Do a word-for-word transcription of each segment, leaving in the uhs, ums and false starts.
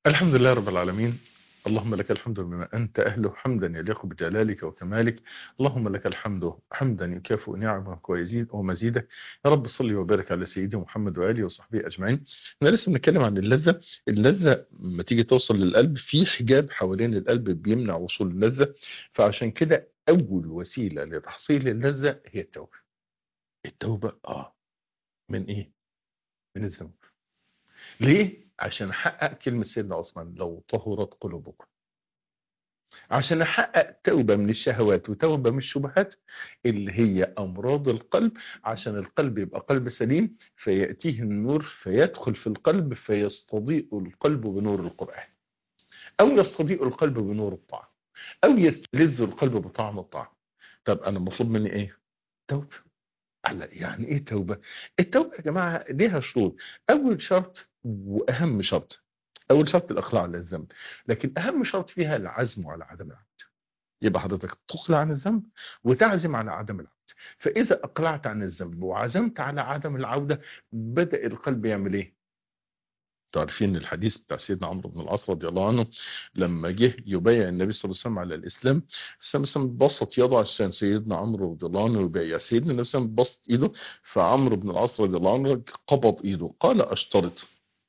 الحمد لله رب العالمين. اللهم لك الحمد بما أنت أهله حمدا يليق بجلالك وكمالك. اللهم لك الحمد حمدا يكافئ نعمك ويزيد ومزيدك. يا رب صل وبارك على سيدنا محمد وآله وصحبه أجمعين. احنا لسه بنتكلم عن اللذة. اللذة لما تيجي توصل للقلب في حجاب حوالين القلب بيمنع وصول اللذة. فعشان كده أول وسيلة لتحصيل اللذة هي التوبة. التوبة آه من إيه؟ من الذنب. ليه؟ عشان أحقق كلمة سيدنا عثمان لو طهرت قلوبكم. عشان أحقق توبة من الشهوات وتوبة من الشبهات اللي هي أمراض القلب. عشان القلب يبقى قلب سليم فيأتيه النور فيدخل في القلب فيستضيء القلب بنور القرآن، أو يستضيء القلب بنور الطاعة، أو يستلذ القلب بطعم الطاعة. طب أنا مطلوب مني إيه؟ توبة. على يعني إيه توبة؟ التوبة يا جماعة ليها شروط. أول شرط وأهم شرط، أول شرط الإقلاع عن الذنب، لكن أهم شرط فيها العزم على عدم العمل. يبقى حضرتك تقلع عن الذنب وتعزم على عدم العودة. فإذا أقلعت عن الذنب وعزمت على عدم العودة بدأ القلب يعمل إيه؟ تعرفين الحديث بتاع سيدنا عمرو بن العاص رضي الله عنه لما جه يبايع النبي صلى الله عليه وسلم على الإسلام. الإسلام بسط يده عشان سيدنا عمرو رضي الله عنه يبايع. سيدنا النبي صلى الله عليه وسلم بسط إيده فعمرو بن العاص رضي الله عنه قبض إيده قال أشترط.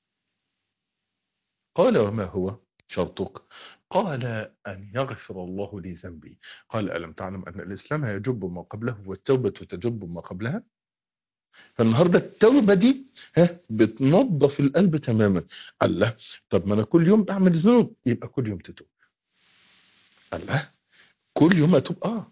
قال وما هو شرطك؟ قال أن يغفر الله لي ذنبي. قال ألم تعلم أن الإسلام يجب ما قبله والتوبة تجب ما قبلها. فالنهاردة التوبة دي ها بتنظف القلب تماما. قال له طب ما أنا كل يوم بعمل ذنوب يبقى كل يوم تتوب. قال له كل يوم أتوب. آه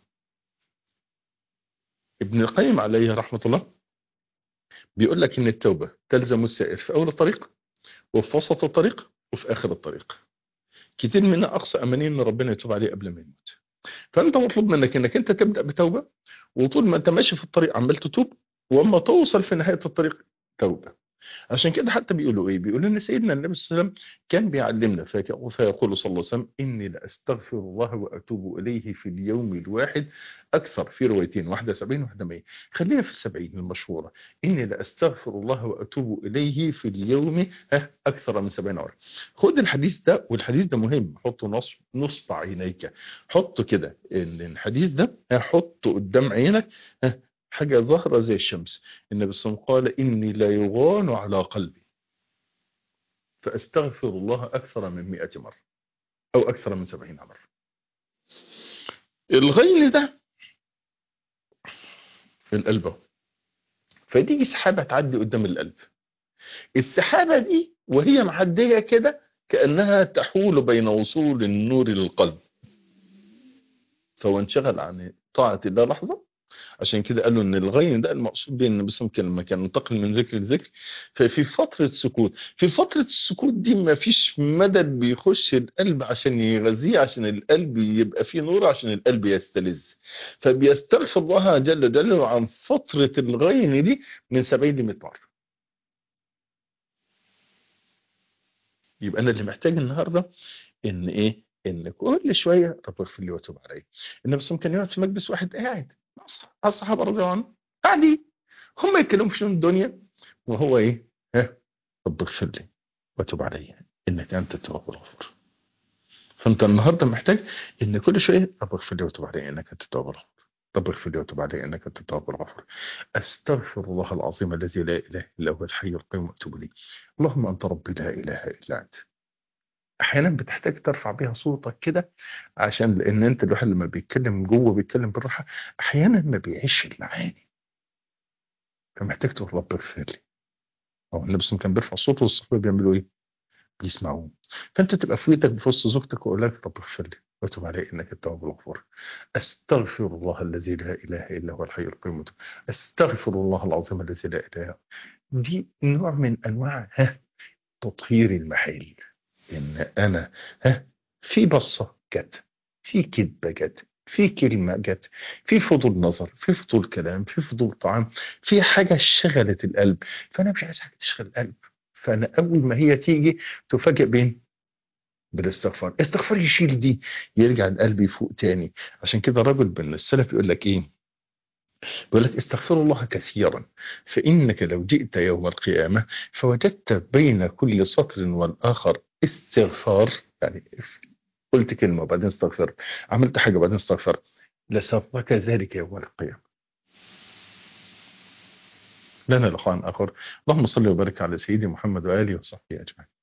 ابن القيم عليه رحمة الله بيقول لك إن التوبة تلزم السائر في أول الطريق وفي وسط الطريق وفي آخر الطريق. كتير منا أقصى أماني إن ربنا يتوب عليه قبل ما يموت. فانت مطلوب منك انك انت تبدا بتوبه، وطول ما انت ماشي في الطريق عمال تتوب، واما توصل في نهايه الطريق توبه. عشان كده حتى بيقولوا ايه؟ بيقولوا ان سيدنا النبي صلى الله عليه وسلم كان بيعلمنا فيك- فيقول صلى الله عليه وسلم اني لاستغفر الله واتوب اليه في اليوم الواحد اكثر، في روايتين واحده سبعين واحده مية. خلينا في السبعين المشهوره. اني لاستغفر الله واتوب اليه في اليوم ها اكثر من سبعين مره. خد الحديث ده، والحديث ده مهم، حطه نصب نصب عينيك. حطه كده ان الحديث ده ها، حطه قدام عينك. ها، حاجه ظاهره زي الشمس. النبي صلى الله عليه وسلم قال إني لا يغان على قلبي فأستغفر الله أكثر من مئة مرة أو أكثر من سبعين مرة. الغين ده في القلب أهو. فتيجي سحابة تعدي قدام القلب. السحابة دي وهي معدية كده كأنها تحول بين وصول النور للقلب، فهو انشغل عن طاعة الله لحظة. عشان كده قالوا ان الغين ده المقصود بيه ان بس ممكن لما كان ينتقل من ذكر لذكر. ففي فترة سكوت، في فترة السكوت دي ما فيش مدد بيخش القلب عشان يغذيه، عشان القلب يبقى فيه نور، عشان القلب يستلذ. فبيستغفر الله جل جلاله عن فترة الغين دي من سبعين ل مئة مرة. يبقى انا اللي محتاج النهارده ان ايه؟ ان كل شويه رب اغفر لي وتوب علي. النبي صلى الله عليه وسلم كان يقعد في مجلس واحد قاعد مع الصح- الصحابه رضي الله عنهم قاعدين، هم يتكلموا في شؤون الدنيا وهو ايه؟ ها، رب اغفر لي وتوب علي انك انت التواب الغفور. فانت النهارده محتاج ان كل شويه رب اغفر لي وتوب علي انك انت التواب الغفور. رب اغفر لي وتوب علي انك انت التواب الغفور. استغفر الله العظيم الذي لا اله الا هو الحي القيوم واتوب اليه. اللهم انت ربي لا اله الا انت. احيانا بتحتاج ترفع بيها صوتك كده، عشان لان انت الواحد لما بيتكلم جوه بيتكلم بالراحه احيانا ما بيعيش المعاني. فمحتاج تقول رب اغفر لي. هو النبي صلى الله عليه وسلم كان بيرفع صوته والصحابه بيعملوا ايه؟ بيسمعوه. فانت تبقى في بيتك في وسط زوجتك وقول لك رب اغفر لي وتب علي انك التواب الغفور. استغفر الله الذي لا اله الا هو الحي القيوم وأتوب. استغفر الله العظيم الذي لا اله الا هو. دي نوع من انواع ها تطهير المحل. ان انا ها في بصه جت، في كذبه جت، في كلمه جت، في فضول نظر، في فضول كلام، في فضول طعام، في حاجه شغلت القلب. فانا مش عايز حاجه تشغل القلب. فانا اول ما هي تيجي تفاجئ بين بالاستغفار. استغفار يشيل دي، يرجع القلب يفوق تاني. عشان كده رجل من السلف يقول لك ايه؟ يقول لك استغفر الله كثيرا فإنك لو جئت يوم القيامة فوجدت بين كل سطر والآخر استغفار، يعني قلت كلمة وبعدين استغفرت، عملت حاجة وبعدين استغفرت، لسرك ذلك يوم القيامة. لنا لقاء آخر. اللهم صل وبارك على سيدي محمد وآله وصحبه أجمعين.